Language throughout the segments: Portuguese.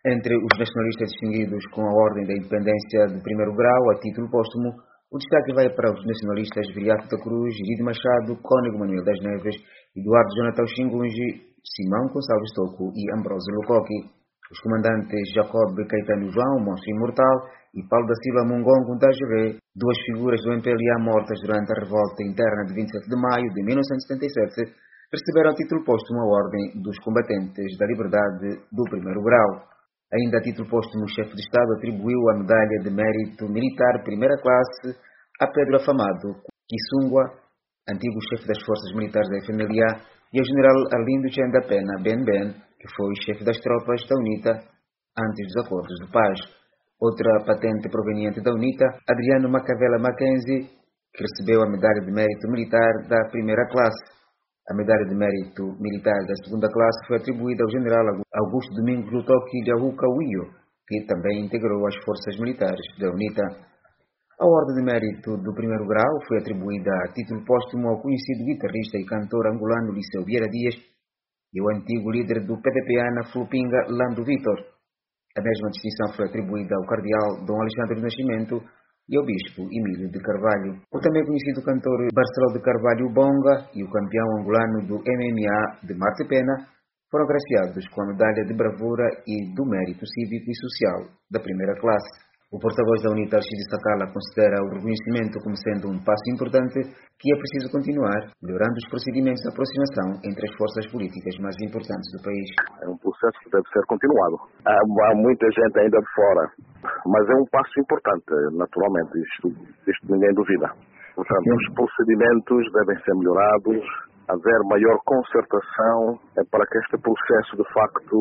Entre os nacionalistas distinguidos com a Ordem da Independência de primeiro grau, a título póstumo, o destaque vai para os nacionalistas Viriato da Cruz, Gide Machado, Cônego Manuel das Neves, Eduardo Jonathan Xingunji, Simão Gonçalves Toco e Ambrósio Lukoki. Os comandantes Jacob Caetano João, Monstro Imortal, e Paulo da Silva Mungongo Ndajere, duas figuras do MPLA mortas durante a revolta interna de 27 de maio de 1977, receberam a título póstumo a Ordem dos Combatentes da Liberdade do primeiro grau. Ainda a título póstumo, o chefe de Estado atribuiu a Medalha de Mérito Militar Primeira Classe a Pedro Afamado Kisungwa, antigo chefe das Forças Militares da FNLA, e ao general Arlindo Chenda Pena Ben, que foi chefe das tropas da UNITA antes dos acordos de paz. Outra patente proveniente da UNITA, Adriano Macavela Mackenzie, que recebeu a Medalha de Mérito Militar da Primeira Classe. A Medalha de Mérito Militar da Segunda Classe foi atribuída ao general Augusto Domingos Lutoki Lhahuka Uio, que também integrou as forças militares da UNITA. A Ordem de Mérito do Primeiro Grau foi atribuída a título póstumo ao conhecido guitarrista e cantor angolano Liceu Vieira Dias e ao antigo líder do PDPA na Flupinga, Lando Vitor. A mesma distinção foi atribuída ao cardeal Dom Alexandre do Nascimento e ao bispo Emílio de Carvalho. O também conhecido cantor Barceló de Carvalho Bonga e o campeão angolano do MMA de Marte Pena foram agraciados com a Medalha de Bravura e do Mérito Cívico e Social da Primeira Classe. O porta-voz da UNITA, Alcides Sakala, considera o reconhecimento como sendo um passo importante que é preciso continuar, melhorando os procedimentos de aproximação entre as forças políticas mais importantes do país. É um processo que deve ser continuado. Há muita gente ainda de fora, mas é um passo importante, naturalmente, isto ninguém duvida. Portanto, os procedimentos devem ser melhorados, haver maior concertação para que este processo, de facto,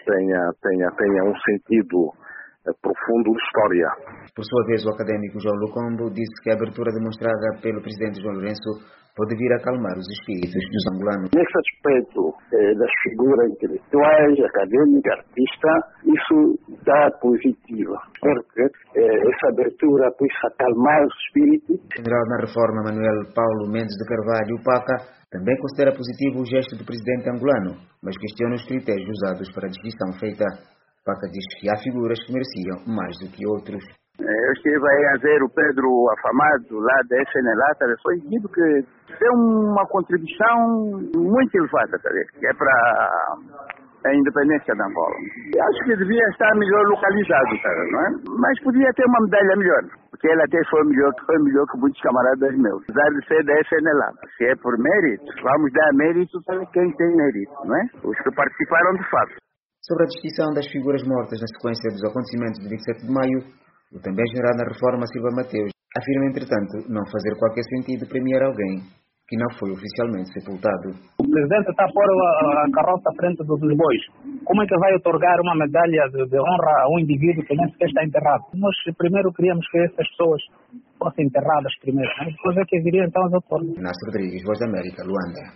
tenha um sentido profundo de história. Por sua vez, o académico João Lucombo disse que a abertura demonstrada pelo presidente João Lourenço pode vir a acalmar os espíritos dos angolanos. Nesse aspecto das figuras intelectuais, acadêmicas, artistas, isso está positivo. Espero que essa abertura possa acalmar os espíritos. O general na reforma Manuel Paulo Mendes de Carvalho, PACA, também considera positivo o gesto do presidente angolano, mas questiona os critérios usados para a distinção feita. Paca diz que há figuras que mereciam mais do que outros. Eu estive aí a ver o Pedro Afamado, lá da FNLA, foi dito que tem uma contribuição muito elevada, que é para a independência da Angola. Acho que devia estar melhor localizado, não é? Mas podia ter uma medalha melhor, porque ele até foi melhor que muitos camaradas meus. Apesar de ser da FNLA, se é por mérito, vamos dar mérito para quem tem mérito, não é? Os que participaram de fato. Sobre a distinção das figuras mortas na sequência dos acontecimentos de 27 de maio, o também general na reforma Silva Mateus afirma, entretanto, não fazer qualquer sentido premiar alguém que não foi oficialmente sepultado. O presidente está a pôr a carroça à frente dos bois. Como é que vai otorgar uma medalha de honra a um indivíduo que nem sequer está enterrado? Nós primeiro queríamos que essas pessoas fossem enterradas primeiro, depois é que viriam então as outras. Inácio Rodrigues, Voz da América, Luanda.